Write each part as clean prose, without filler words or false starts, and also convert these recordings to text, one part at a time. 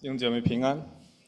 弟兄姐妹平安，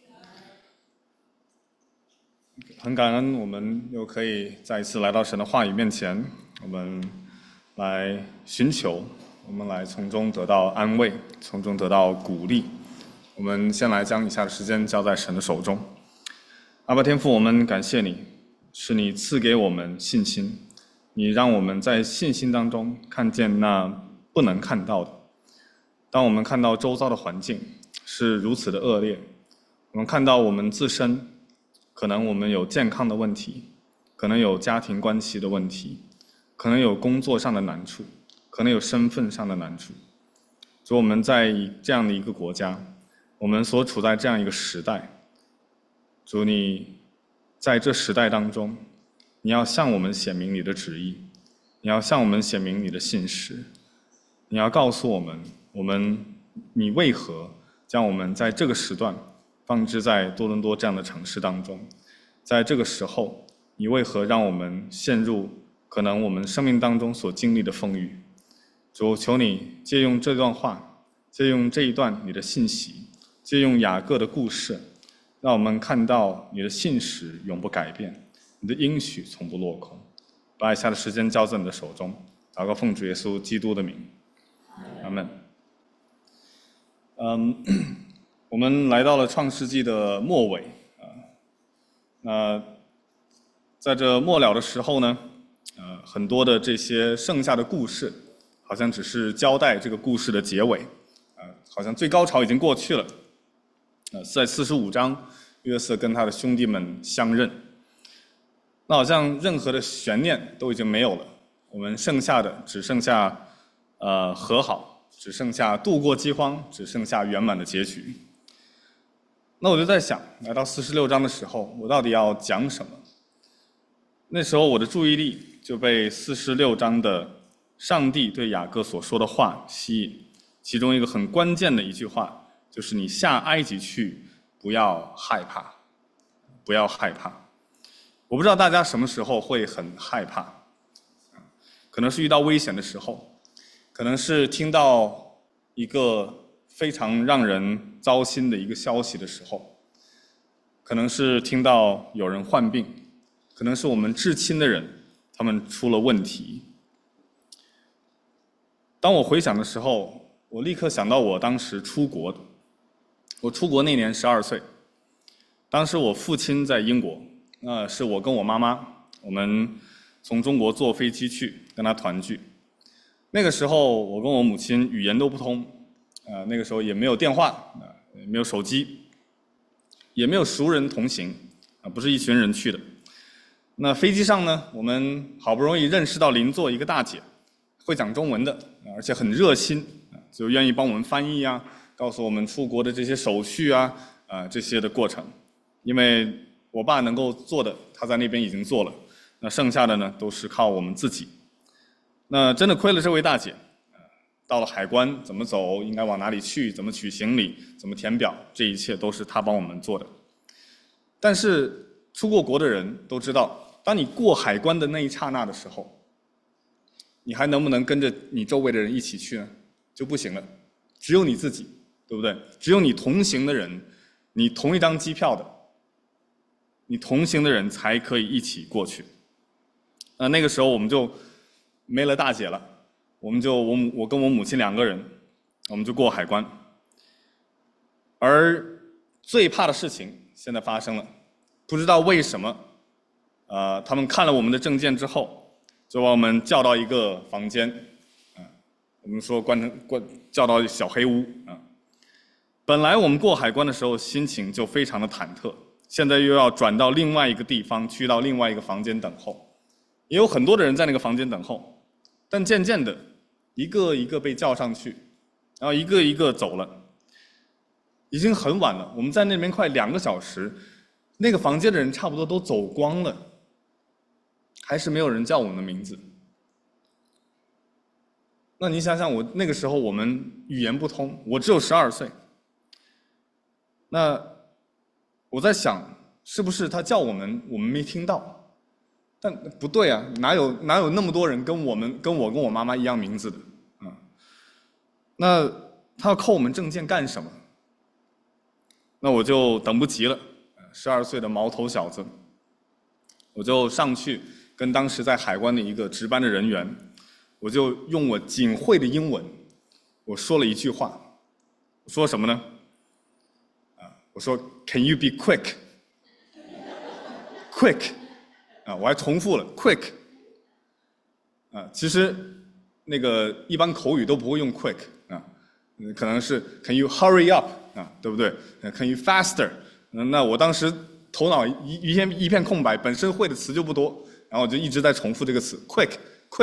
很感恩我们又可以再一次来到神的话语面前，我们来寻求，我们来从中得到安慰，从中得到鼓励。我们先来将以下的时间交在神的手中。阿爸天父，我们感谢你，是你赐给我们信心，你让我们在信心当中看见那不能看到的。当我们看到周遭的环境是如此的恶劣，我们看到我们自身，可能我们有健康的问题，可能有家庭关系的问题，可能有工作上的难处，可能有身份上的难处。所以我们在这样的一个国家，我们所处在这样一个时代，主你在这时代当中，你要向我们显明你的旨意，你要向我们显明你的信实，你要告诉我们你为何将我们在这个时段放置在多伦多这样的城市当中，在这个时候，你为何让我们陷入可能我们生命当中所经历的风雨？主，求你借用这段话，借用这一段你的信息，借用雅各的故事，让我们看到你的信实永不改变，你的应许从不落空。把以下的时间交在你的手中，祷告奉主耶稣基督的名，阿们。我们来到了创世纪的末尾那在这末了的时候呢，很多的这些剩下的故事，好像只是交代这个故事的结尾，好像最高潮已经过去了。在45章，约瑟跟他的兄弟们相认，那好像任何的悬念都已经没有了，我们剩下的只剩下和好。只剩下度过饥荒，只剩下圆满的结局。那我就在想，来到46章的时候，我到底要讲什么？那时候我的注意力就被46章的上帝对雅各所说的话吸引，其中一个很关键的一句话，就是你下埃及去，不要害怕，不要害怕。我不知道大家什么时候会很害怕，可能是遇到危险的时候，可能是听到一个非常让人糟心的一个消息的时候，可能是听到有人患病，可能是我们至亲的人他们出了问题。当我回想的时候，我立刻想到我当时出国，我出国那年12岁，当时我父亲在英国，是我跟我妈妈，我们从中国坐飞机去跟他团聚。那个时候我跟我母亲语言都不通，那个时候也没有电话，也没有手机，也没有熟人同行，不是一群人去的。那飞机上呢，我们好不容易认识到邻座一个大姐，会讲中文的，而且很热心，就愿意帮我们翻译啊，告诉我们出国的这些手续啊，这些的过程。因为我爸能够做的，他在那边已经做了，那剩下的呢，都是靠我们自己。那真的亏了这位大姐，到了海关怎么走，应该往哪里去，怎么取行李，怎么填表，这一切都是她帮我们做的。但是出过国的人都知道，当你过海关的那一刹那的时候，你还能不能跟着你周围的人一起去呢？就不行了，只有你自己，对不对？只有你同行的人，你同一张机票的，你同行的人才可以一起过去。那个时候我们就没了大姐了，我跟我母亲2个人，我们就过海关。而最怕的事情现在发生了，不知道为什么，他们看了我们的证件之后，就把我们叫到一个房间，我们说叫到小黑屋啊。本来我们过海关的时候心情就非常的忐忑，现在又要转到另外一个地方，去到另外一个房间等候，也有很多的人在那个房间等候。但渐渐的，一个一个被叫上去，然后一个一个走了，已经很晚了。我们在那边快2个小时，那个房间的人差不多都走光了，还是没有人叫我们的名字。那你想想，我那个时候我们语言不通，我只有12岁。那我在想，是不是他叫我们没听到？但不对啊，哪有那么多人跟我跟我妈妈一样名字的啊？那他要扣我们证件干什么？ 那我就等不及了，12岁的毛头小子，我就上去跟当时在海关的一个值班的人员，我就用我仅会的英文，我说了一句话，我说什么呢？我说 Can you be quick？ quick 我还重复了 quick。其实那个一般口语都不会用 quick 可能是 Can you hurry up 对不对？Can you faster？ 那我当时头脑一片空白，本身会的词就不多，然后我就一直在重复这个词 quick，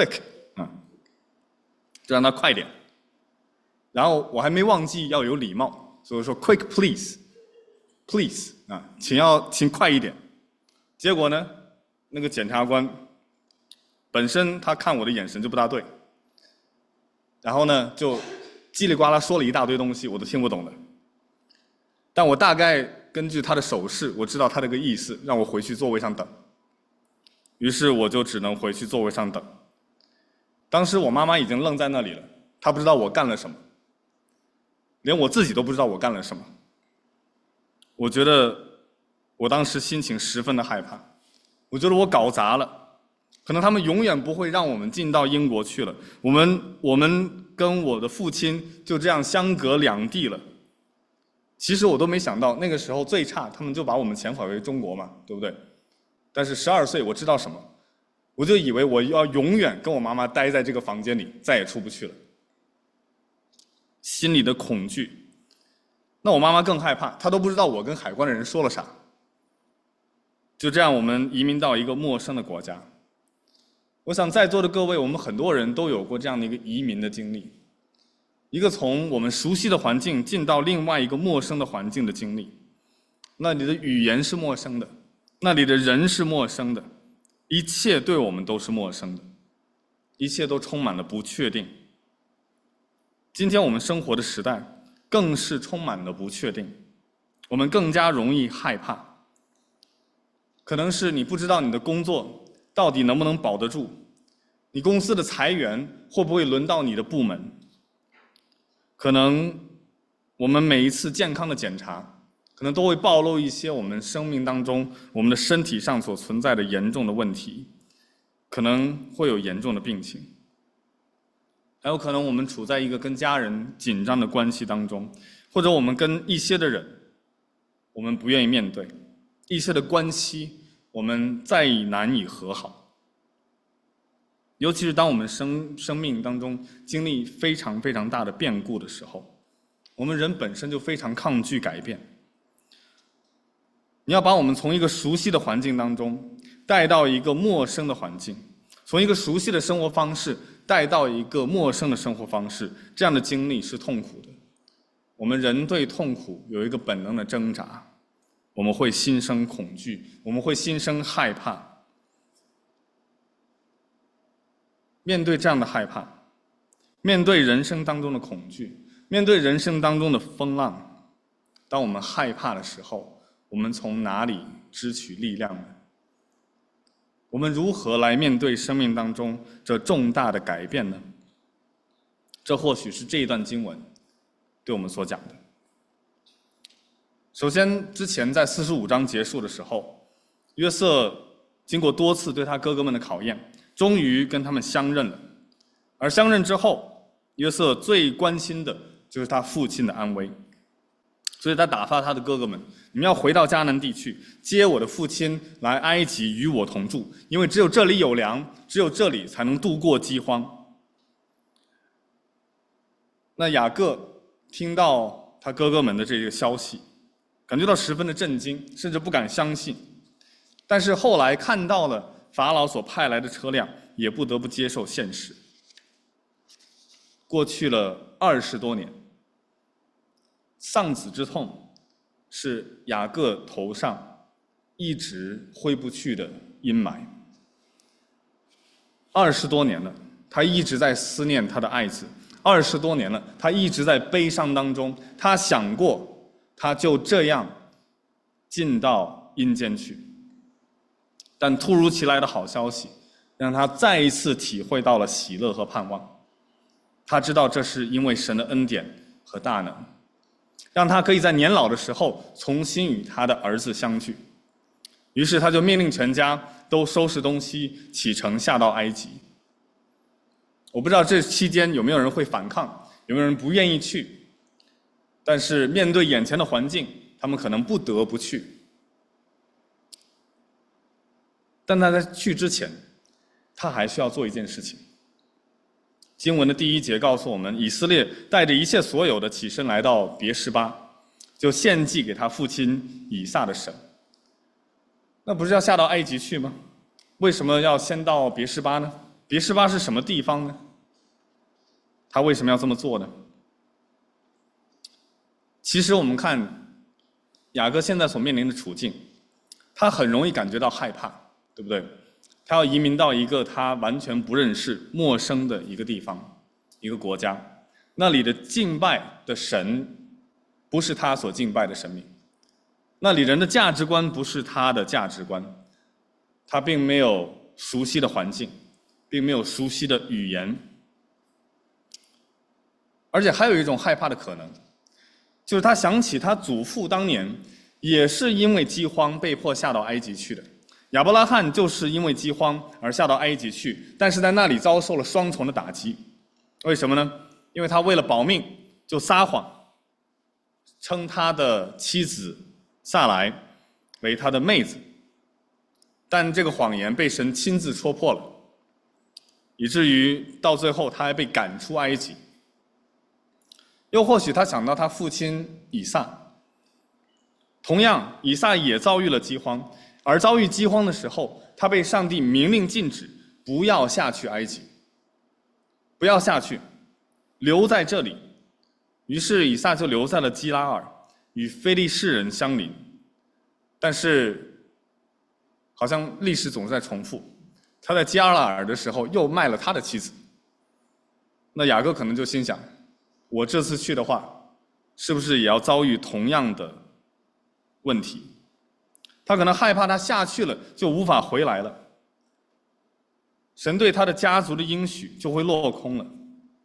就让他快点。然后我还没忘记要有礼貌，所以我说 quick please 请快一点。结果呢，那个检察官本身他看我的眼神就不大对，然后呢就叽里呱啦说了一大堆东西，我都听不懂的。但我大概根据他的手势，我知道他这个意思，让我回去座位上等。于是我就只能回去座位上等。当时我妈妈已经愣在那里了，她不知道我干了什么，连我自己都不知道我干了什么。我觉得我当时心情十分的害怕，我觉得我搞砸了。可能他们永远不会让我们进到英国去了，我们跟我的父亲就这样相隔两地了。其实我都没想到，那个时候最差他们就把我们遣返回中国嘛，对不对？但是12岁我知道什么？我就以为我要永远跟我妈妈待在这个房间里，再也出不去了。心里的恐惧。那我妈妈更害怕，她都不知道我跟海关的人说了啥。就这样，我们移民到一个陌生的国家。我想在座的各位，我们很多人都有过这样的一个移民的经历，一个从我们熟悉的环境进到另外一个陌生的环境的经历。那里的语言是陌生的，那里的人是陌生的，一切对我们都是陌生的，一切都充满了不确定。今天我们生活的时代更是充满了不确定，我们更加容易害怕。可能是你不知道你的工作到底能不能保得住，你公司的裁员会不会轮到你的部门，可能我们每一次健康的检查可能都会暴露一些我们生命当中我们的身体上所存在的严重的问题，可能会有严重的病情，还有可能我们处在一个跟家人紧张的关系当中，或者我们跟一些的人我们不愿意面对，一些的关系我们再难以和好。尤其是当我们生命当中经历非常非常大的变故的时候，我们人本身就非常抗拒改变。你要把我们从一个熟悉的环境当中带到一个陌生的环境，从一个熟悉的生活方式带到一个陌生的生活方式，这样的经历是痛苦的。我们人对痛苦有一个本能的挣扎，我们会心生恐惧，我们会心生害怕。面对这样的害怕，面对人生当中的恐惧，面对人生当中的风浪，当我们害怕的时候，我们从哪里支取力量呢？我们如何来面对生命当中这重大的改变呢？这或许是这一段经文对我们所讲的。首先，之前在45章结束的时候，约瑟经过多次对他哥哥们的考验，终于跟他们相认了。而相认之后，约瑟最关心的就是他父亲的安危，所以他打发他的哥哥们，你们要回到迦南地去，接我的父亲来埃及与我同住，因为只有这里有粮，只有这里才能度过饥荒。那雅各听到他哥哥们的这个消息，感觉到十分的震惊，甚至不敢相信。但是后来看到了法老所派来的车辆，也不得不接受现实。过去了20多年，丧子之痛是雅各头上一直挥不去的阴霾。20多年了，他一直在思念他的爱子；20多年了，他一直在悲伤当中。他想过，他就这样进到阴间去。但突如其来的好消息，让他再一次体会到了喜乐和盼望。他知道这是因为神的恩典和大能。 让他可以在年老的时候重新与他的儿子相聚。于是他就命令全家都收拾东西，启程下到埃及。我不知道这期间有没有人会反抗，有没有人不愿意去，但是面对眼前的环境，他们可能不得不去。但他在去之前，他还需要做一件事情。经文的第1节告诉我们，以色列带着一切所有的起身来到别是巴，就献祭给他父亲以撒的神。那不是要下到埃及去吗？为什么要先到别是巴呢？别是巴是什么地方呢？他为什么要这么做呢？其实我们看雅各现在所面临的处境，他很容易感觉到害怕，对不对？他要移民到一个他完全不认识、陌生的一个地方、一个国家，那里的敬拜的神不是他所敬拜的神明，那里人的价值观不是他的价值观，他并没有熟悉的环境，并没有熟悉的语言，而且还有一种害怕的可能，就是他想起他祖父当年也是因为饥荒被迫下到埃及去的。亚伯拉罕就是因为饥荒而下到埃及去，但是在那里遭受了双重的打击。为什么呢？因为他为了保命就撒谎，称他的妻子撒来为他的妹子，但这个谎言被神亲自戳破了，以至于到最后他还被赶出埃及。又或许他想到他父亲以撒，同样以撒也遭遇了饥荒，而遭遇饥荒的时候，他被上帝明令禁止不要下去埃及，不要下去，留在这里。于是以撒就留在了基拉尔，与非利士人相邻。但是好像历史总是在重复，他在基拉尔的时候又卖了他的妻子。那雅各可能就心想，我这次去的话，是不是也要遭遇同样的问题？他可能害怕他下去了就无法回来了，神对他的家族的应许就会落空了。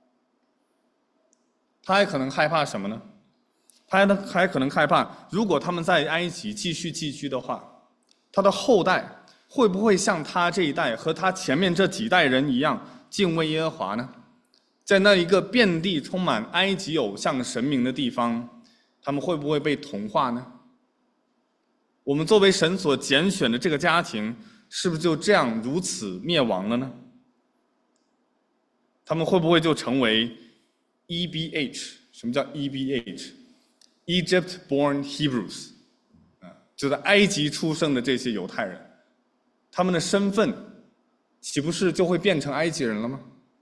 他还可能害怕什么呢？他还可能害怕，如果他们在埃及继续寄居的话，他的后代会不会像他这一代和他前面这几代人一样敬畏耶和华呢？在那一个遍地充满埃及偶像神明的地方，他们会不会被同化呢？我们作为神所拣选的这个家庭，是不是就这样如此灭亡了呢？他们会不会就成为 EBH？ 什么叫 EBH？Egypt Born Hebrews， 就在埃及出生的这些犹太人，他们的身份岂不是就会变成埃及人了吗？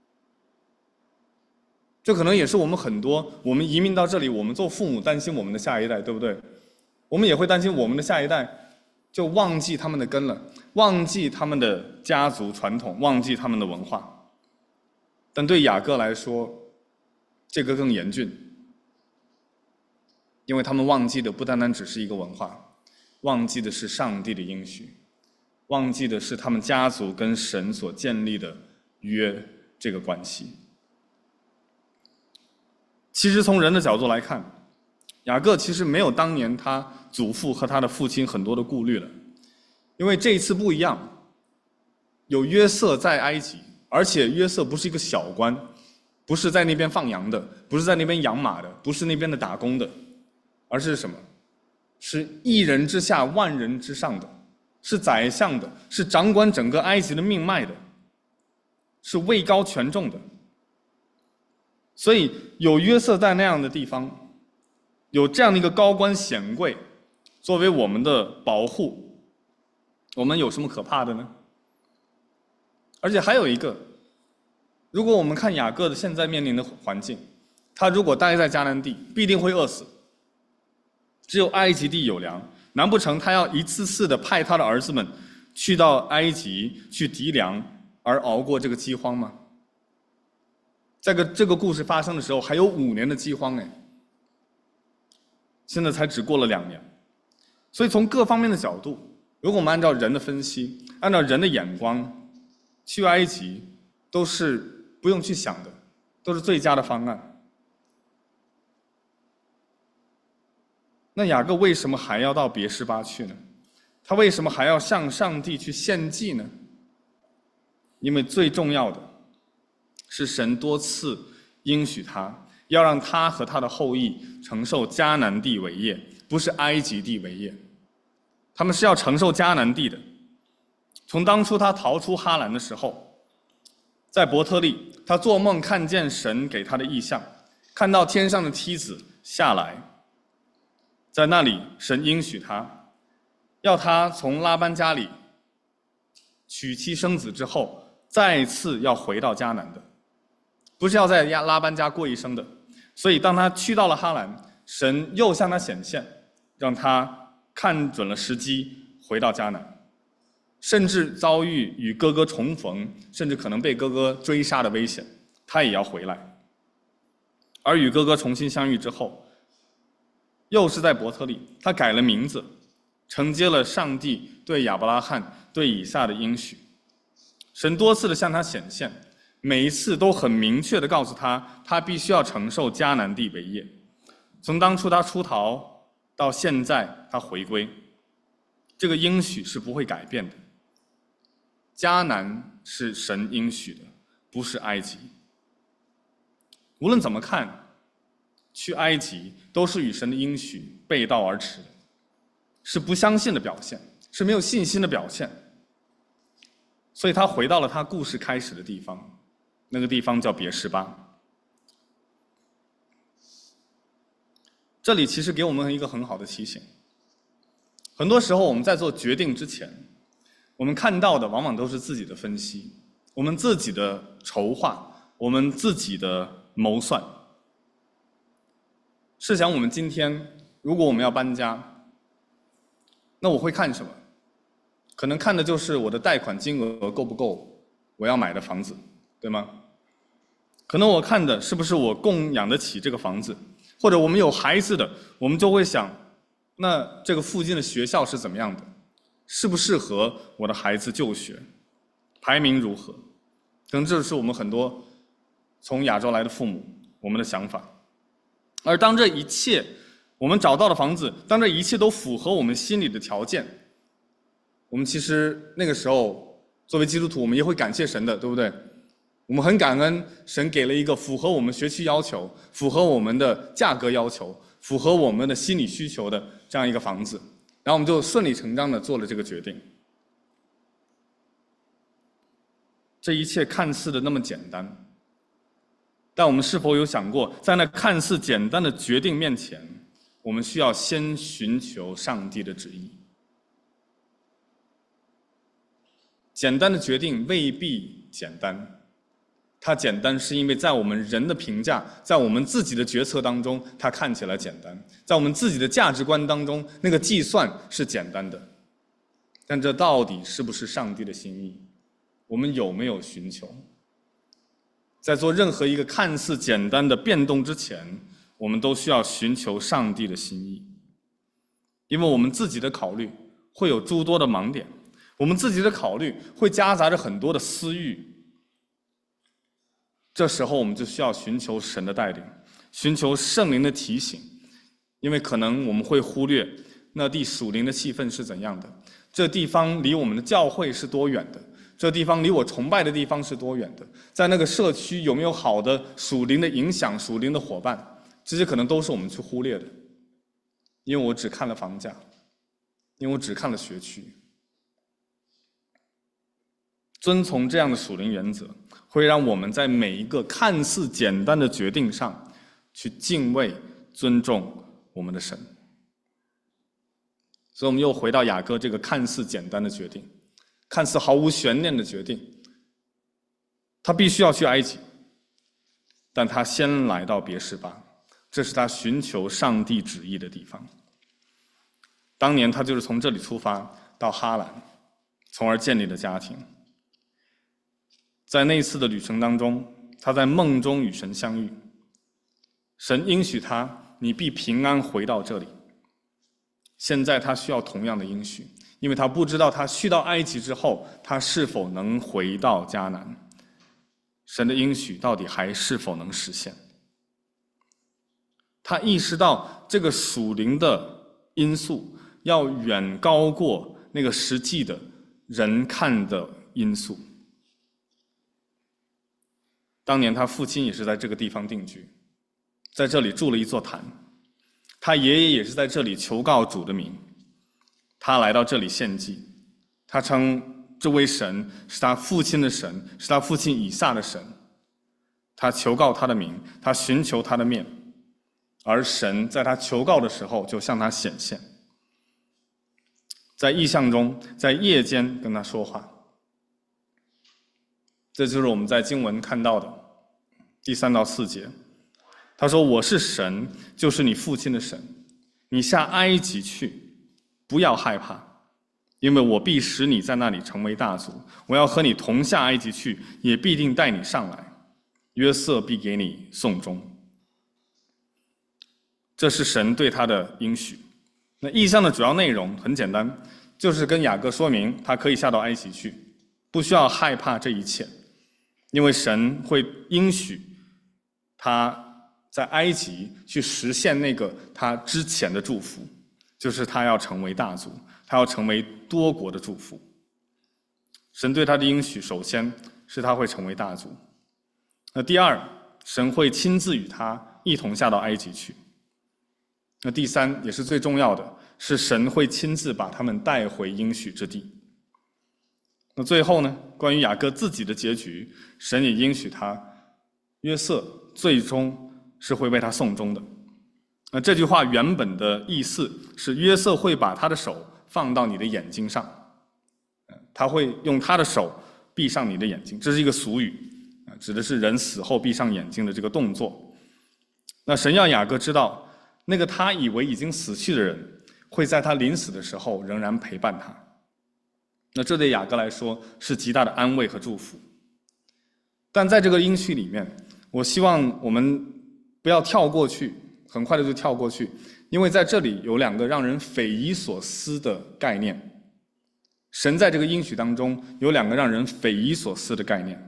这可能也是我们很多移民到这里，我们做父母担心我们的下一代，对不对？我们也会担心我们的下一代就忘记他们的根了，忘记他们的家族传统，忘记他们的文化。但对雅各来说，这个更严峻，因为他们忘记的不单单只是一个文化，忘记的是上帝的应许，忘记的是他们家族跟神所建立的约这个关系。其实从人的角度来看，雅各其实没有当年他祖父和他的父亲很多的顾虑了，因为这一次不一样，有约瑟在埃及，而且约瑟不是一个小官，不是在那边放羊的，不是在那边养马的，不是那边的打工的，而是什么？是一人之下万人之上的，是宰相的，是掌管整个埃及的命脉的，是位高权重的。所以有约瑟在那样的地方，有这样的一个高官显贵作为我们的保护，我们有什么可怕的呢？而且还有一个，如果我们看雅各的现在面临的环境，他如果待在迦南地必定会饿死，只有埃及地有粮，难不成他要一次次的派他的儿子们去到埃及去籴粮而熬过这个饥荒吗？在这个故事发生的时候还有5年的饥荒哎，现在才只过了2年。所以从各方面的角度，如果我们按照人的分析，按照人的眼光，去埃及都是不用去想的，都是最佳的方案。 那雅各为什么还要到别是巴去呢？他为什么还要向上帝去献祭呢？因为最重要的是神多次应许他，要让他和他的后裔承受迦南地为业，不是埃及地为业。他们是要承受迦南地的。从当初他逃出哈兰的时候，在伯特利，他做梦看见神给他的异象，看到天上的梯子下来，在那里神应许他，要他从拉班家里娶妻生子之后，再次要回到迦南的，不是要在拉班家过一生的。所以当他去到了哈兰，神又向他显现，让他看准了时机回到迦南，甚至遭遇与哥哥重逢，甚至可能被哥哥追杀的危险，他也要回来。而与哥哥重新相遇之后，又是在伯特利，他改了名字，承接了上帝对亚伯拉罕、对以撒的应许。神多次的向他显现，每一次都很明确的告诉他，他必须要承受迦南地为业。从当初他出逃到现在他回归，这个应许是不会改变的。迦南是神应许的，不是埃及。无论怎么看，去埃及都是与神的应许背道而驰的，是不相信的表现，是没有信心的表现。所以他回到了他故事开始的地方，那个地方叫别是巴。这里其实给我们一个很好的提醒。很多时候我们在做决定之前，我们看到的往往都是自己的分析，我们自己的筹划，我们自己的谋算。试想我们今天如果我们要搬家，那我会看什么？可能看的就是我的贷款金额够不够我要买的房子，对吗？可能我看的是不是我供养得起这个房子，或者我们有孩子的，我们就会想，那这个附近的学校是怎么样的，适不适合我的孩子就学，排名如何？可能这是我们很多从亚洲来的父母我们的想法。而当这一切我们找到的房子，当这一切都符合我们心里的条件，我们其实那个时候作为基督徒，我们也会感谢神的，对不对？我们很感恩神给了一个符合我们学区要求，符合我们的价格要求，符合我们的心理需求的这样一个房子，然后我们就顺理成章地做了这个决定。这一切看似的那么简单，但我们是否有想过，在那看似简单的决定面前，我们需要先寻求上帝的旨意。简单的决定未必简单，它简单是因为在我们人的评价，在我们自己的决策当中，它看起来简单；在我们自己的价值观当中，那个计算是简单的。但这到底是不是上帝的心意？我们有没有寻求？在做任何一个看似简单的变动之前，我们都需要寻求上帝的心意。因为我们自己的考虑会有诸多的盲点，我们自己的考虑会夹杂着很多的私欲。这时候我们就需要寻求神的带领，寻求圣灵的提醒。因为可能我们会忽略那地属灵的气氛是怎样的，这地方离我们的教会是多远的，这地方离我崇拜的地方是多远的，在那个社区有没有好的属灵的影响、属灵的伙伴，这些可能都是我们去忽略的。因为我只看了房价，因为我只看了学区。遵从这样的属灵原则，会让我们在每一个看似简单的决定上去敬畏、尊重我们的神。所以我们又回到雅各这个看似简单的决定，看似毫无悬念的决定。他必须要去埃及，但他先来到别是巴，这是他寻求上帝旨意的地方。当年他就是从这里出发到哈兰，从而建立了家庭。在那次的旅程当中，他在梦中与神相遇，神应许他，你必平安回到这里。现在他需要同样的应许，因为他不知道他去到埃及之后，他是否能回到迦南，神的应许到底还是否能实现。他意识到这个属灵的因素要远高过那个实际的人看的因素。当年他父亲也是在这个地方定居，在这里筑了一座坛，他爷爷也是在这里求告主的名，他来到这里献祭，他称这位神是他父亲的神，是他父亲以撒的神，他求告他的名，他寻求他的面，而神在他求告的时候就向他显现，在异象中，在夜间跟他说话。这就是我们在经文看到的第3到4节。他说：“我是神，就是你父亲的神，你下埃及去，不要害怕，因为我必使你在那里成为大族。我要和你同下埃及去，也必定带你上来。约瑟必给你送终。”这是神对他的应许。那异象的主要内容很简单，就是跟雅各说明他可以下到埃及去，不需要害怕这一切，因为神会应许他在埃及去实现那个他之前的祝福，就是他要成为大族，他要成为多国的祝福。神对他的应许，首先是他会成为大族。那第二，神会亲自与他一同下到埃及去。那第三，也是最重要的，是神会亲自把他们带回应许之地。那最后呢，关于雅各自己的结局，神也应许他，约瑟最终是会为他送终的。那这句话原本的意思是，约瑟会把他的手放到你的眼睛上，他会用他的手闭上你的眼睛，这是一个俗语，指的是人死后闭上眼睛的这个动作。那神要雅各知道，那个他以为已经死去的人，会在他临死的时候仍然陪伴他。那这对雅各来说是极大的安慰和祝福。但在这个应许里面，我希望我们不要跳过去，很快的就跳过去，因为在这里有2个让人匪夷所思的概念。神在这个应许当中有2个让人匪夷所思的概念。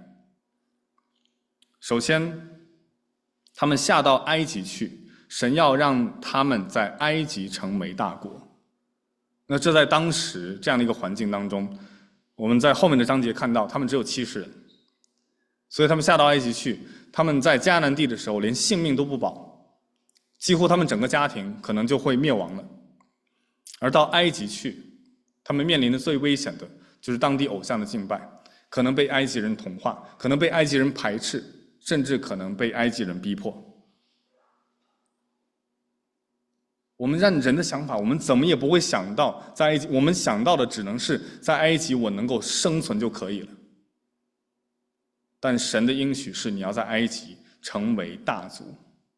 首先，他们下到埃及去，神要让他们在埃及成为大国。那这在当时这样的一个环境当中，我们在后面的章节看到，他们只有70人，所以他们下到埃及去，他们在迦南地的时候连性命都不保，几乎他们整个家庭可能就会灭亡了。而到埃及去，他们面临的最危险的就是当地偶像的敬拜，可能被埃及人同化，可能被埃及人排斥，甚至可能被埃及人逼迫。我们让人的想法，我们怎么也不会想到在埃及，我们想到的只能是在埃及我能够生存就可以了。但神的应许是你要在埃及成为大族。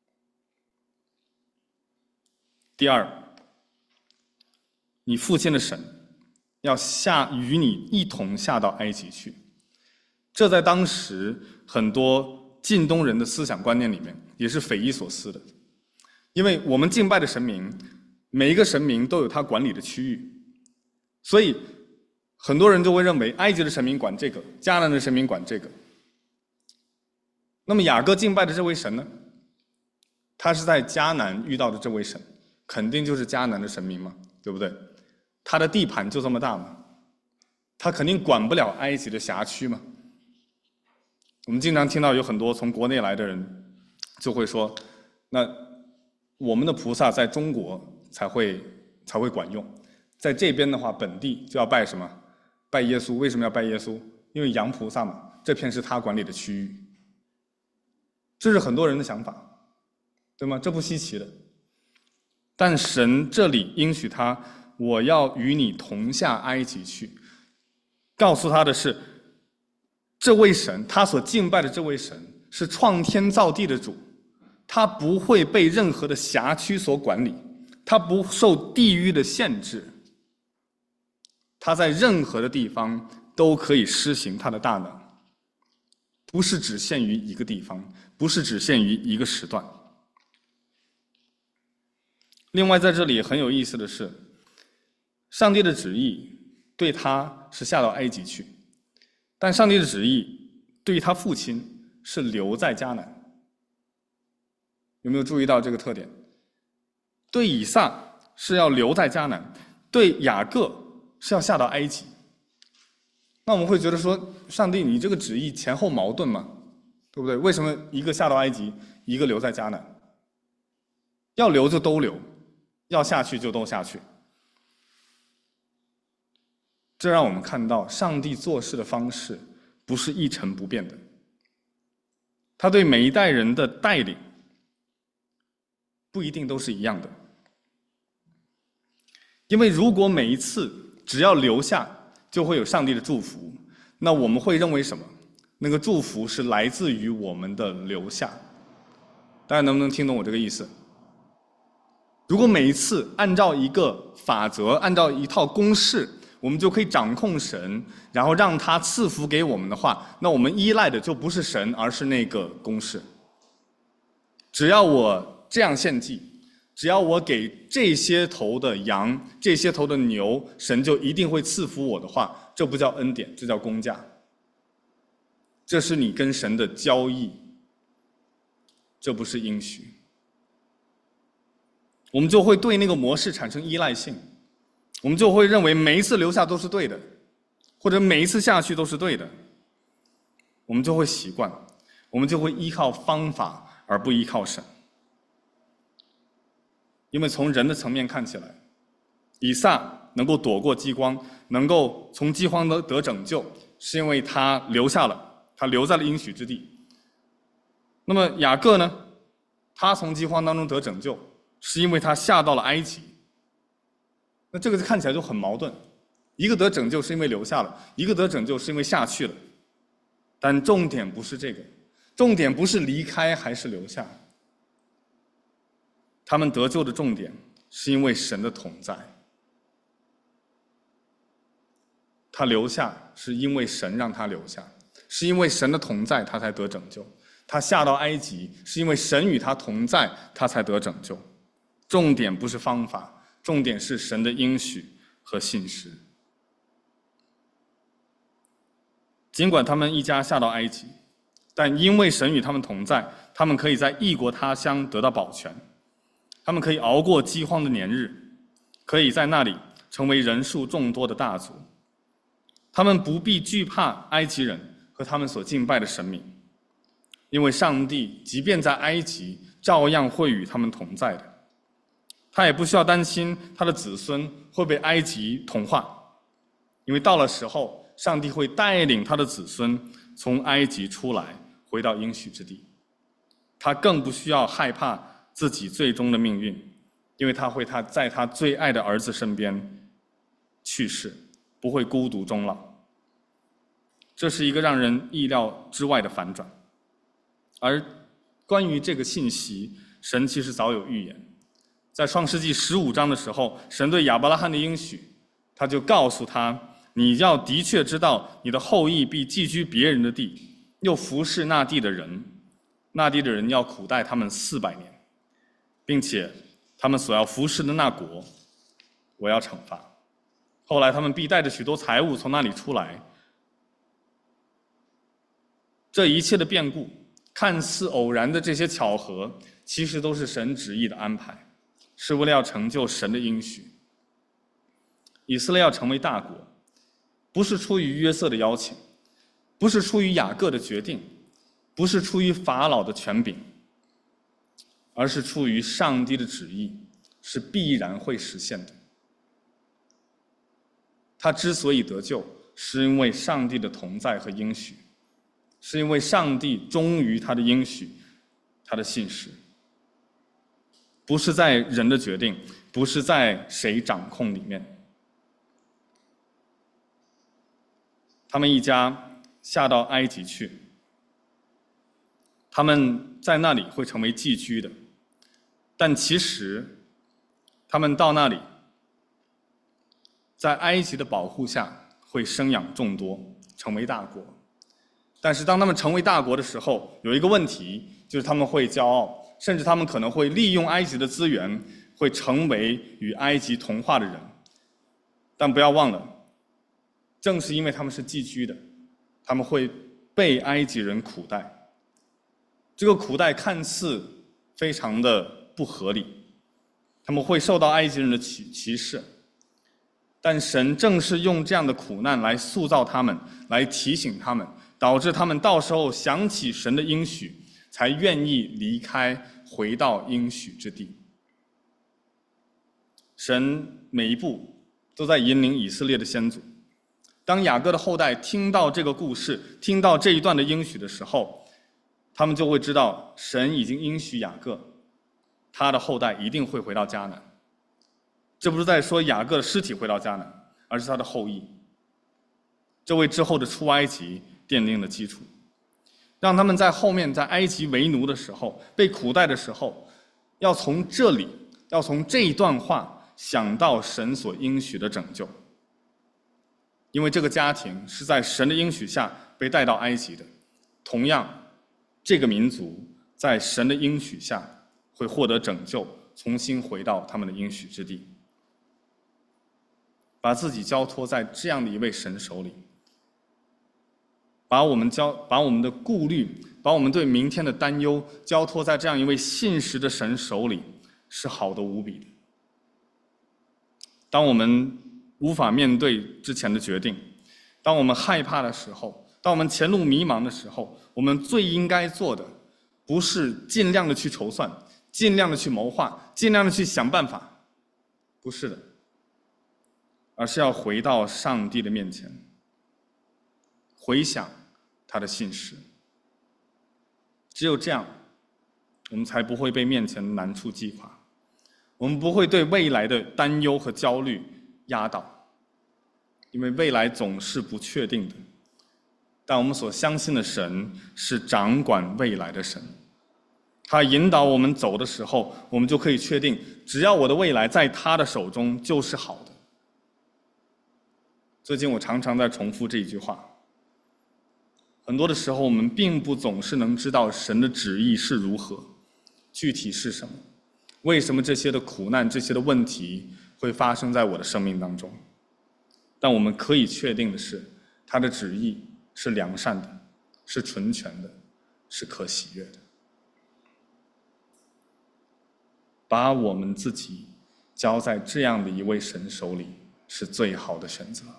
第二，你父亲的神要与你一同下到埃及去。这在当时很多近东人的思想观念里面也是匪夷所思的。因为我们敬拜的神明，每一个神明都有他管理的区域，所以很多人就会认为埃及的神明管这个，迦南的神明管这个。那么雅各敬拜的这位神呢，他是在迦南遇到的这位神，肯定就是迦南的神明嘛，对不对？他的地盘就这么大嘛，他肯定管不了埃及的辖区嘛。我们经常听到有很多从国内来的人就会说，那我们的菩萨在中国才会管用，在这边的话，本地就要拜什么？拜耶稣。为什么要拜耶稣？因为阳菩萨嘛，这片是他管理的区域。这是很多人的想法，对吗？这不稀奇的。但神这里应许他，我要与你同下埃及去，告诉他的是，这位神，他所敬拜的这位神是创天造地的主，他不会被任何的辖区所管理，他不受地域的限制，他在任何的地方都可以施行他的大能，不是只限于一个地方，不是只限于一个时段。另外在这里很有意思的是，上帝的旨意对他是下到埃及去，但上帝的旨意对于他父亲是留在迦南。有没有注意到这个特点？对以撒， 是要留在迦南，对雅各是要下到埃及。那我们会觉得说，上帝，你这个旨意前后矛盾嘛，对不对？为什么一个下到埃及，一个留在迦南？要留就都留，要下去就都下去。这让我们看到，上帝做事的方式不是一成不变的。他对每一代人的带领不一定都是一样的。因为如果每一次只要留下就会有上帝的祝福，那我们会认为什么？那个祝福是来自于我们的留下。大家能不能听懂我这个意思？如果每一次按照一个法则，按照一套公式，我们就可以掌控神，然后让他赐福给我们的话，那我们依赖的就不是神，而是那个公式。只要我这样献祭，只要我给这些头的羊，这些头的牛，神就一定会赐福我的话，这不叫恩典，这叫工价。这是你跟神的交易，这不是应许。我们就会对那个模式产生依赖性，我们就会认为每一次留下都是对的，或者每一次下去都是对的，我们就会习惯，我们就会依靠方法而不依靠神。因为从人的层面看起来，以撒能够躲过饥荒，能够从饥荒得拯救，是因为他留下了，他留在了应许之地。那么雅各呢？他从饥荒当中得拯救，是因为他下到了埃及。那这个看起来就很矛盾，一个得拯救是因为留下了，一个得拯救是因为下去了。但重点不是这个，重点不是离开还是留下。他们得救的重点是因为神的同在，他留下是因为神让他留下，是因为神的同在他才得拯救。他下到埃及是因为神与他同在，他才得拯救。重点不是方法，重点是神的应许和信实。尽管他们一家下到埃及，但因为神与他们同在，他们可以在异国他乡得到保全，他们可以熬过饥荒的年日，可以在那里成为人数众多的大族。他们不必惧怕埃及人和他们所敬拜的神明，因为上帝即便在埃及照样会与他们同在的。他也不需要担心他的子孙会被埃及同化，因为到了时候，上帝会带领他的子孙从埃及出来，回到应许之地。他更不需要害怕自己最终的命运，因为他会在他最爱的儿子身边去世，不会孤独终老。这是一个让人意料之外的反转。而关于这个信息，神其实早有预言。在创世纪15章的时候，神对亚伯拉罕的应许，他就告诉他，你要的确知道你的后裔必寄居别人的地，又服侍那地的人，那地的人要苦待他们400年，并且他们所要服侍的那国，我要惩罚。后来他们必带着许多财物从那里出来。这一切的变故，看似偶然的这些巧合，其实都是神旨意的安排，是为了要成就神的应许。以色列要成为大国，不是出于约瑟的邀请，不是出于雅各的决定，不是出于法老的权柄，而是出于上帝的旨意，是必然会实现的。他之所以得救，是因为上帝的同在和应许，是因为上帝忠于他的应许，他的信实。不是在人的决定，不是在谁掌控里面。他们一家下到埃及去，他们在那里会成为寄居的，但其实他们到那里，在埃及的保护下会生养众多，成为大国。但是当他们成为大国的时候，有一个问题，就是他们会骄傲，甚至他们可能会利用埃及的资源，会成为与埃及同化的人。但不要忘了，正是因为他们是寄居的，他们会被埃及人苦待。这个苦待看似非常的不合理， 他们会受到埃及人的歧视。但神正是用这样的苦难来塑造他们，来提醒他们，导致他们到时候想起神的应许，才愿意离开，回到应许之地。神每一步都在引领以色列的先祖。当雅各的后代听到这个故事，听到这一段的应许的时候，他们就会知道神已经应许雅各，他的后代一定会回到迦南。这不是在说雅各的尸体回到迦南，而是他的后裔。这为之后的出埃及奠定了基础，让他们在后面在埃及为奴的时候，被苦待的时候，要从这里，要从这一段话想到神所应许的拯救。因为这个家庭是在神的应许下被带到埃及的，同样这个民族在神的应许下会获得拯救，重新回到他们的应许之地。把自己交托在这样的一位神手里，把我们的顾虑，把我们对明天的担忧交托在这样一位信实的神手里，是好的无比的。当我们无法面对之前的决定，当我们害怕的时候，当我们前路迷茫的时候，我们最应该做的不是尽量的去筹算，尽量的去谋划，尽量的去想办法，不是的，而是要回到上帝的面前，回想他的信实。只有这样，我们才不会被面前的难处击垮，我们不会对未来的担忧和焦虑压倒，因为未来总是不确定的。但我们所相信的神是掌管未来的神，他引导我们走的时候，我们就可以确定，只要我的未来在他的手中就是好的。最近我常常在重复这一句话。很多的时候，我们并不总是能知道神的旨意是如何，具体是什么，为什么这些的苦难、这些的问题会发生在我的生命当中。但我们可以确定的是，他的旨意是良善的，是纯全的，是可喜悦的。把我们自己交在这样的一位神手里，是最好的选择。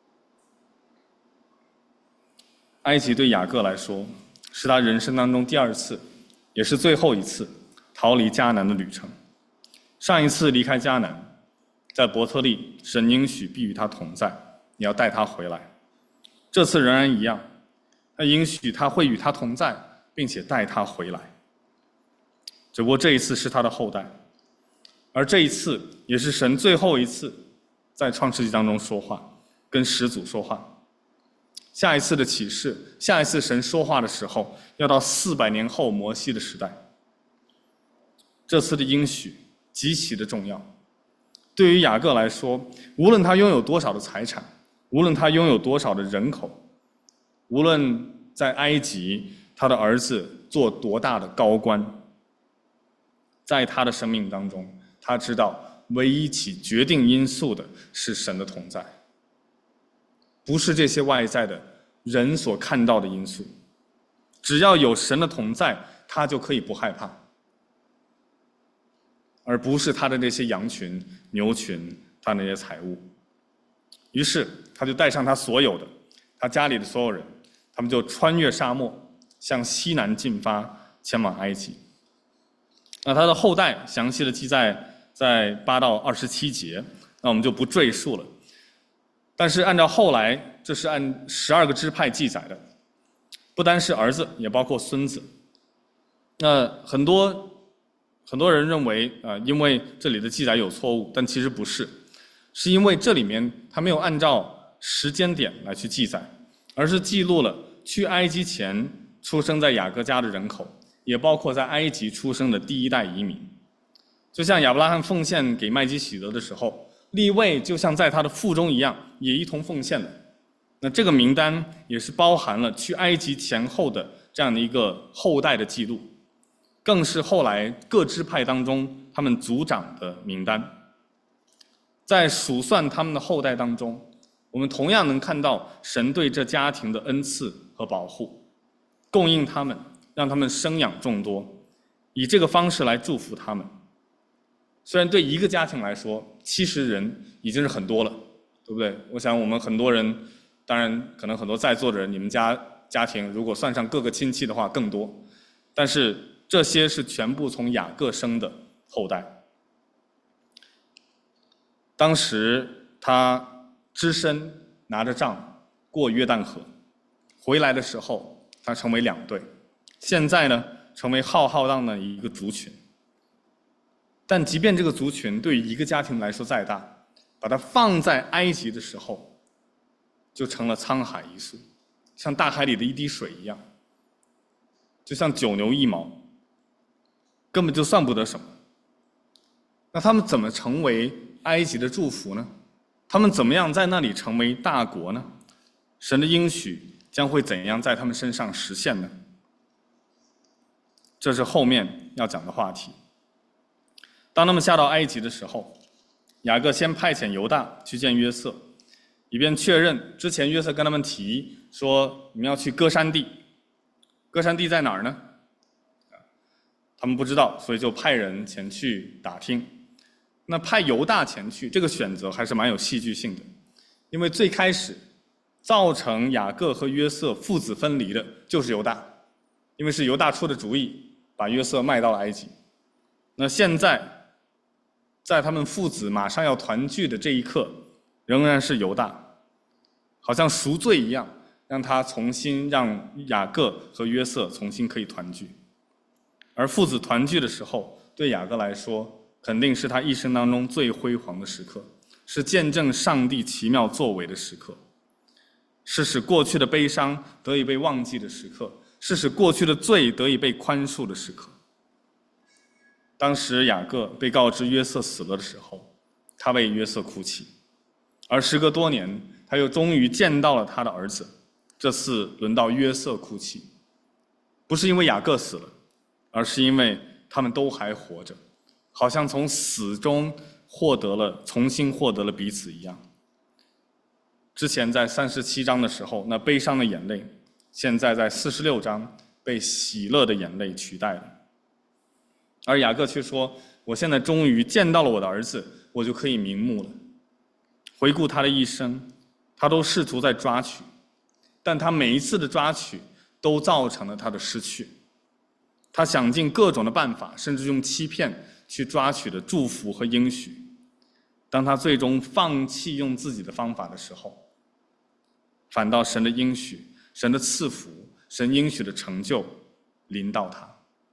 埃及对雅各来说，是他人生当中第二次，也是最后一次逃离迦南的旅程。上一次离开迦南，在伯特利，神应许必与他同在，你要带他回来。这次仍然一样，他应许他会与他同在，并且带他回来。只不过这一次是他的后代，而这一次也是神最后一次在创世纪当中说话，跟始祖说话。下一次的启示，下一次神说话的时候，要到400年后摩西的时代。这次的应许极其的重要。对于雅各来说，无论他拥有多少的财产，无论他拥有多少的人口，无论在埃及他的儿子做多大的高官，在他的生命当中，他知道唯一起决定因素的是神的同在，不是这些外在的人所看到的因素。只要有神的同在，他就可以不害怕，而不是他的那些羊群、牛群，他那些财物。于是他就带上他所有的，他家里的所有人，他们就穿越沙漠，向西南进发，前往埃及。那他的后代详细的记载在8到27节，那我们就不赘述了。但是按照后来，这是按12个支派记载的，不单是儿子，也包括孙子。那很多人认为，因为这里的记载有错误，但其实不是，是因为这里面他没有按照时间点来去记载，而是记录了去埃及前出生在雅各家的人口，也包括在埃及出生的第一代移民。就像亚伯拉罕奉献给麦基洗德的时候，利未就像在他的腹中一样，也一同奉献了。那这个名单也是包含了去埃及前后的这样的一个后代的记录，更是后来各支派当中他们族长的名单。在数算他们的后代当中，我们同样能看到神对这家庭的恩赐和保护，供应他们，让他们生养众多，以这个方式来祝福他们。 虽然对一个家庭来说，70人已经是很多了，对不对？我想我们很多人，当然可能很多在座的人，你们家庭如果算上各个亲戚的话更多，但是这些是全部从雅各生的后代。当时他只身拿着杖过约旦河，回来的时候他成为2队，现在呢成为浩浩荡荡的一个族群。但即便这个族群对于一个家庭来说再大，把它放在埃及的时候，就成了沧海一粟，像大海里的一滴水一样，就像9牛1毛，根本就算不得什么。那他们怎么成为埃及的祝福呢？他们怎么样在那里成为大国呢？神的应许将会怎样在他们身上实现呢？这是后面要讲的话题。当他们下到埃及的时候，雅各先派遣犹大去见约瑟，以便确认之前约瑟跟他们提说你们要去歌珊地。歌珊地在哪儿呢？他们不知道，所以就派人前去打听。那派犹大前去，这个选择还是蛮有戏剧性的，因为最开始造成雅各和约瑟父子分离的就是犹大，因为是犹大出的主意，把约瑟卖到了埃及。那现在在他们父子马上要团聚的这一刻，仍然是犹大，好像赎罪一样，让雅各和约瑟重新可以团聚。而父子团聚的时候，对雅各来说肯定是他一生当中最辉煌的时刻，是见证上帝奇妙作为的时刻，是使过去的悲伤得以被忘记的时刻，是使过去的罪得以被宽恕的时刻。当时雅各被告知约瑟死了的时候，他为约瑟哭泣，而时隔多年，他又终于见到了他的儿子。这次轮到约瑟哭泣，不是因为雅各死了，而是因为他们都还活着，好像从死中重新获得了彼此一样。之前在37章的时候，那悲伤的眼泪，现在在46章被喜乐的眼泪取代了。而雅各却说，我现在终于见到了我的儿子，我就可以瞑目了。回顾他的一生，他都试图在抓取，但他每一次的抓取都造成了他的失去。他想尽各种的办法，甚至用欺骗去抓取的祝福和应许。当他最终放弃用自己的方法的时候，反倒神的应许、神的赐福、神应许的成就临到他。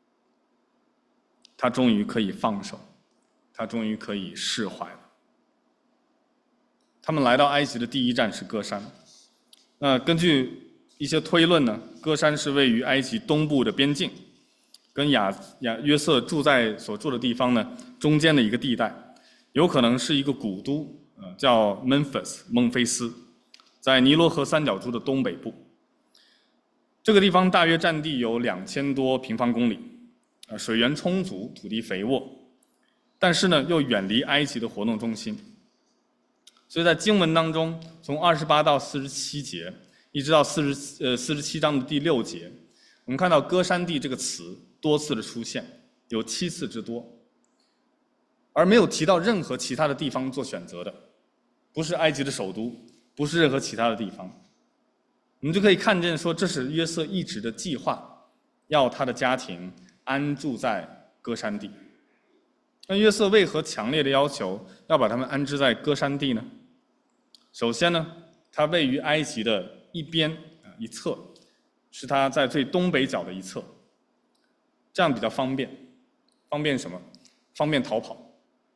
他终于可以放手，他终于可以释怀了。他们来到埃及的第一站是歌珊。那根据一些推论呢，歌珊是位于埃及东部的边境，跟约瑟所住的地方呢中间的一个地带，有可能是一个古都，叫 Memphis 孟菲斯，在尼罗河三角洲的东北部。这个地方大约占地有2000多平方公里，水源充足，土地肥沃，但是呢又远离埃及的活动中心。所以在经文当中，从28到47节，一直到47章的第6节，我们看到歌珊地这个词多次的出现，有7次之多，而没有提到任何其他的地方做选择的，不是埃及的首都，不是任何其他的地方。我们就可以看见说，这是约瑟一直的计划，要他的家庭安住在歌珊地。那约瑟为何强烈的要求要把他们安置在歌珊地呢？首先呢，它位于埃及的一侧，是它在最东北角的一侧，这样比较方便。方便什么？方便逃跑。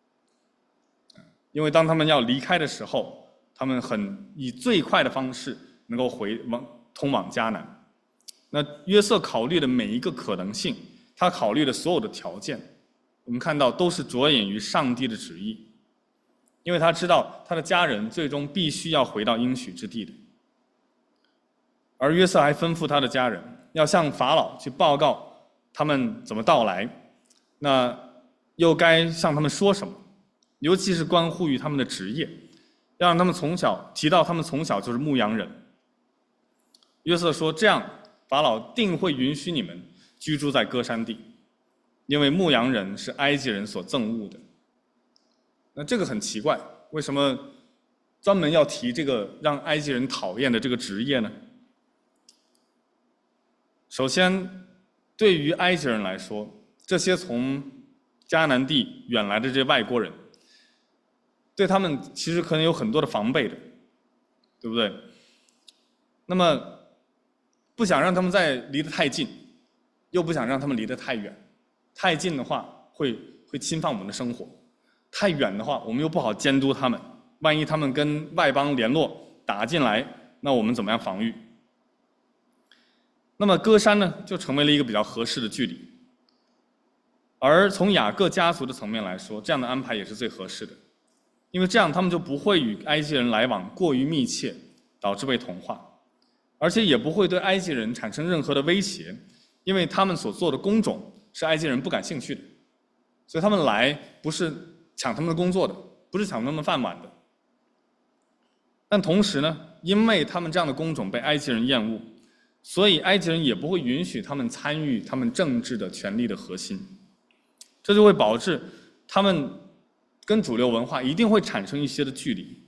因为当他们要离开的时候，他们以最快的方式能够通往迦南。那约瑟考虑的每一个可能性，他考虑的所有的条件，我们看到都是着眼于上帝的旨意，因为他知道他的家人最终必须要回到应许之地的。而约瑟还吩咐他的家人要向法老去报告他们怎么到来，那又该向他们说什么，尤其是关乎于他们的职业，要让他们提到他们从小就是牧羊人。约瑟说，这样法老定会允许你们居住在歌珊地，因为牧羊人是埃及人所憎恶的。 那这个很奇怪，为什么专门要提这个让埃及人讨厌的这个职业呢？首先，对于埃及人来说，这些从迦南地远来的这些外国人，对他们其实可能有很多的防备的，对不对？那么不想让他们再离得太近，又不想让他们离得太远。太近的话会侵犯我们的生活，太远的话我们又不好监督他们，万一他们跟外邦联络打进来，那我们怎么样防御？那么歌山呢，就成为了一个比较合适的距离。而从雅各家族的层面来说，这样的安排也是最合适的，因为这样他们就不会与埃及人来往过于密切，导致被同化，而且也不会对埃及人产生任何的威胁，因为他们所做的工种是埃及人不感兴趣的，所以他们来不是抢他们的工作的，不是抢他们饭碗的。但同时呢，因为他们这样的工种被埃及人厌恶，所以埃及人也不会允许他们参与他们政治的权力的核心，这就会导致他们跟主流文化一定会产生一些的距离。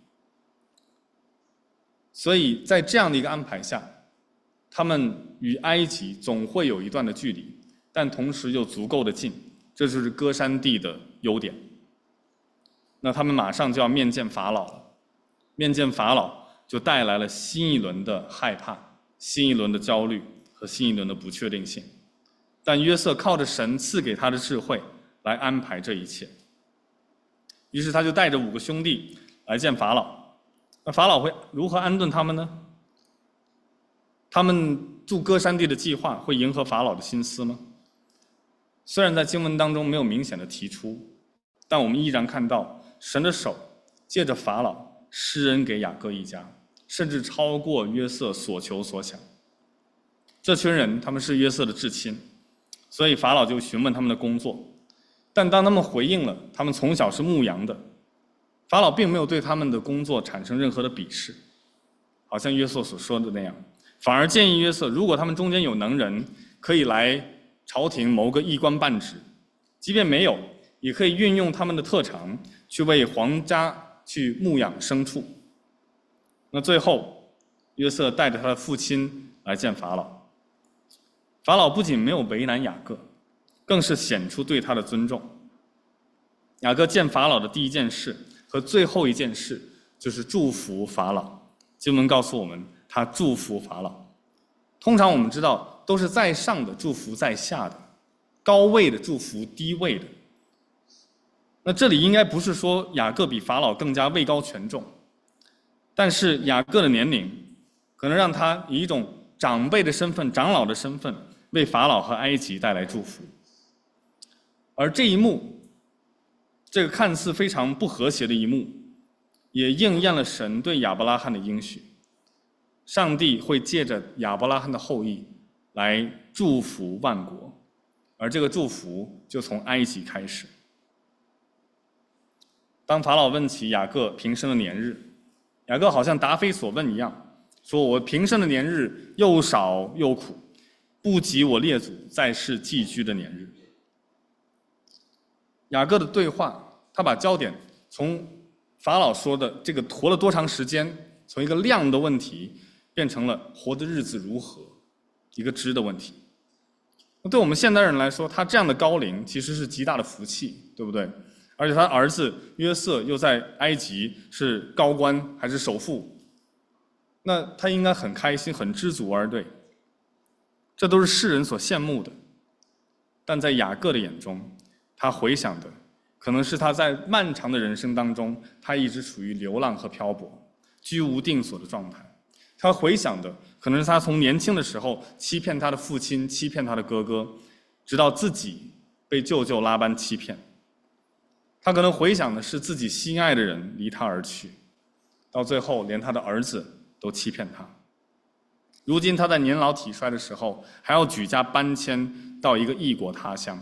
所以在这样的一个安排下，他们与埃及总会有一段的距离，但同时又足够的近，这就是歌山地的优点。那他们马上就要面见法老了，面见法老就带来了新一轮的害怕、新一轮的焦虑和新一轮的不确定性。但约瑟靠着神赐给他的智慧来安排这一切，于是他就带着5个兄弟来见法老。那法老会如何安顿他们呢？他们住歌山地的计划会迎合法老的心思吗？虽然在经文当中没有明显的提出，但我们依然看到神的手借着法老施恩给雅各一家，甚至超过约瑟所求所想。这群人他们是约瑟的至亲，所以法老就询问他们的工作，但当他们回应了他们从小是牧羊的，法老并没有对他们的工作产生任何的鄙视，好像约瑟所说的那样，反而建议约瑟，如果他们中间有能人，可以来朝廷谋个一官半职，即便没有，也可以运用他们的特长去为皇家去牧养牲畜。那最后，约瑟带着他的父亲来见法老。法老不仅没有为难雅各，更是显出对他的尊重。雅各见法老的第一件事和最后一件事就是祝福法老。经文告诉我们，他祝福法老。通常我们知道都是在上的祝福在下的，高位的祝福低位的。那这里应该不是说雅各比法老更加位高权重，但是雅各的年龄可能让他以一种长辈的身份、长老的身份为法老和埃及带来祝福。而这一幕，这个看似非常不和谐的一幕，也应验了神对亚伯拉罕的应许，上帝会借着亚伯拉罕的后裔来祝福万国，而这个祝福就从埃及开始。当法老问起雅各平生的年日，雅各好像答非所问一样，说我平生的年日又少又苦，不及我列祖在世寄居的年日。雅各的对话，他把焦点从法老说的这个活了多长时间，从一个量的问题变成了活的日子如何，一个质的问题。对我们现代人来说，他这样的高龄其实是极大的福气，对不对？而且他儿子约瑟又在埃及是高官还是首富，那他应该很开心很知足而对，这都是世人所羡慕的。但在雅各的眼中，他回想的可能是他在漫长的人生当中，他一直处于流浪和漂泊、居无定所的状态。他回想的可能是他从年轻的时候欺骗他的父亲、欺骗他的哥哥，直到自己被舅舅拉班欺骗。他可能回想的是自己心爱的人离他而去，到最后连他的儿子都欺骗他。如今他在年老体衰的时候，还要举家搬迁到一个异国他乡。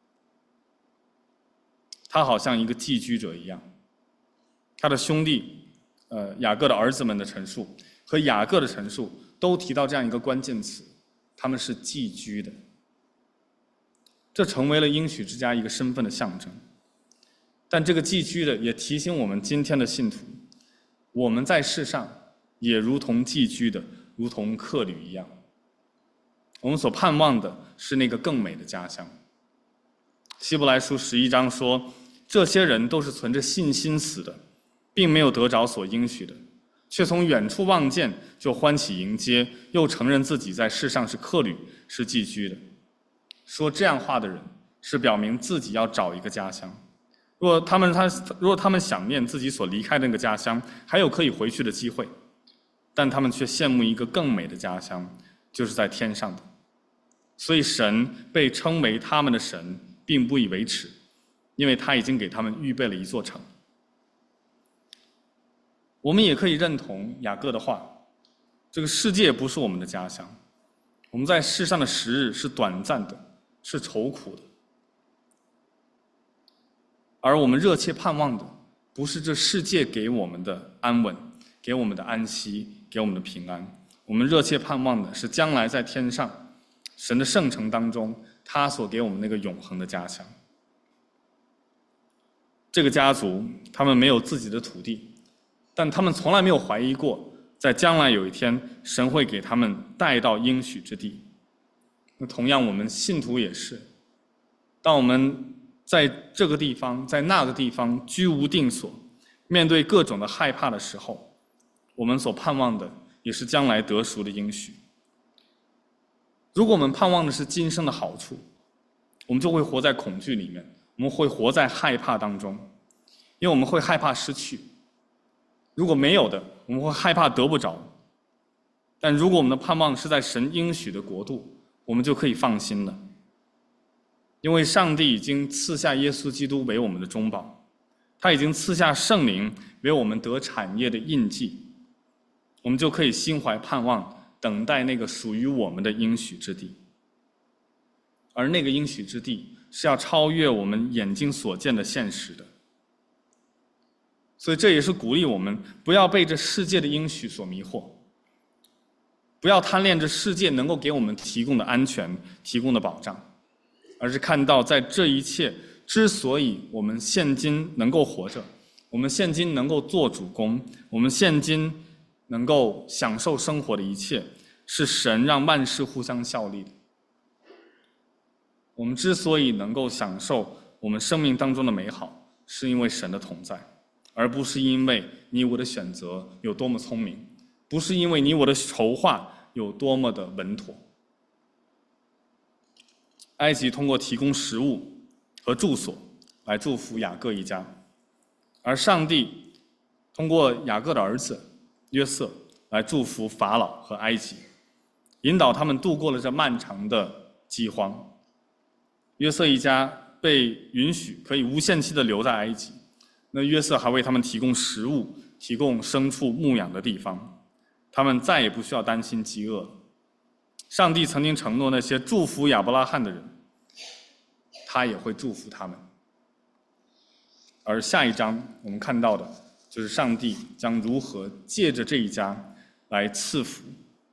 他好像一个寄居者一样。他的兄弟雅各的儿子们的陈述和雅各的陈述都提到这样一个关键词，他们是寄居的。这成为了应许之家一个身份的象征。 但这个寄居的也提醒我们今天的信徒，我们在世上也如同寄居的，如同客旅一样。我们所盼望的是那个更美的家乡。希伯来书11章说，这些人都是存着信心死的，并没有得着所应许的，却从远处望见，就欢喜迎接，又承认自己在世上是客旅，是寄居的。说这样话的人，是表明自己要找一个家乡。如果他们想念自己所离开的那个家乡，还有可以回去的机会，但他们却羡慕一个更美的家乡，就是在天上的。所以神被称为他们的神，并不以为耻，因为他已经给他们预备了一座城。我们也可以认同雅各的话，这个世界不是我们的家乡，我们在世上的时日是短暂的，是愁苦的。而我们热切盼望的，不是这世界给我们的安稳，给我们的安息，给我们的平安。我们热切盼望的是将来在天上，神的圣城当中，他所给我们那个永恒的家乡。这个家族，他们没有自己的土地，但他们从来没有怀疑过，在将来有一天，神会给他们带到应许之地。那同样，我们信徒也是，当我们在这个地方，在那个地方居无定所，面对各种的害怕的时候，我们所盼望的也是将来得赎的应许。如果我们盼望的是今生的好处，我们就会活在恐惧里面，我们会活在害怕当中，因为我们会害怕失去。如果没有的，我们会害怕得不着。但如果我们的盼望是在神应许的国度，我们就可以放心了。因为上帝已经赐下耶稣基督为我们的中保，他已经赐下圣灵为我们得产业的印记，我们就可以心怀盼望，等待那个属于我们的应许之地。而那个应许之地是要超越我们眼睛所见的现实的。所以这也是鼓励我们不要被这世界的应许所迷惑，不要贪恋这世界能够给我们提供的安全、提供的保障，而是看到在这一切之所以我们现今能够活着，我们现今能够做主公，我们现今能够享受生活的一切，是神让万事互相效力的。我们之所以能够享受我们生命当中的美好，是因为神的同在，而不是因为你我的选择有多么聪明，不是因为你我的筹划有多么的稳妥。埃及通过提供食物和住所来祝福雅各一家，而上帝通过雅各的儿子约瑟来祝福法老和埃及，引导他们度过了这漫长的饥荒。约瑟一家被允许可以无限期的留在埃及，那约瑟还为他们提供食物，提供牲畜牧养的地方，他们再也不需要担心饥饿了。上帝曾经承诺那些祝福亚伯拉罕的人，他也会祝福他们。而下一章我们看到的就是上帝将如何借着这一家来赐福。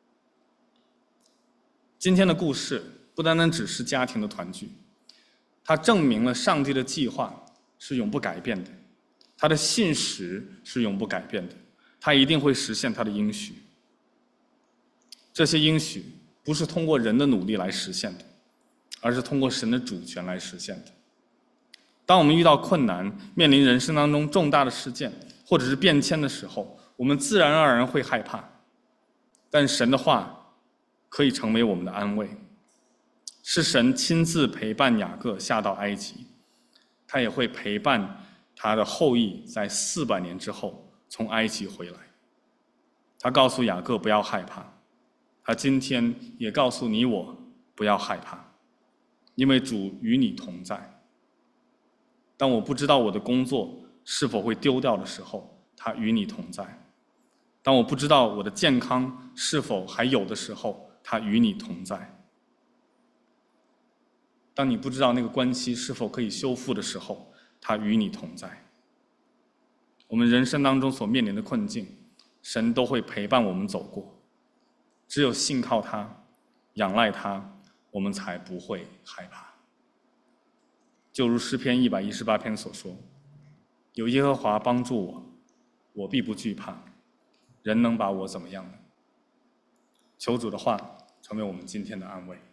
今天的故事不单单只是家庭的团聚，它证明了上帝的计划是永不改变的，他的信实是永不改变的，他一定会实现他的应许。这些应许不是通过人的努力来实现的，而是通过神的主权来实现的。当我们遇到困难，面临人生当中重大的事件或者是变迁的时候，我们自然而然会害怕，但神的话可以成为我们的安慰。是神亲自陪伴雅各下到埃及，他也会陪伴他的后裔在400年之后从埃及回来。他告诉雅各不要害怕，他今天也告诉你我不要害怕，因为主与你同在。当我不知道我的工作是否会丢掉的时候，他与你同在；当我不知道我的健康是否还有的时候，他与你同在；当你不知道那个关系是否可以修复的时候，他与你同在。我们人生当中所面临的困境，神都会陪伴我们走过。只有信靠他，仰赖他，我们才不会害怕。就如诗篇118篇所说， 有耶和华帮助我，我必不惧怕。人能把我怎么样呢？求主的话成为我们今天的安慰。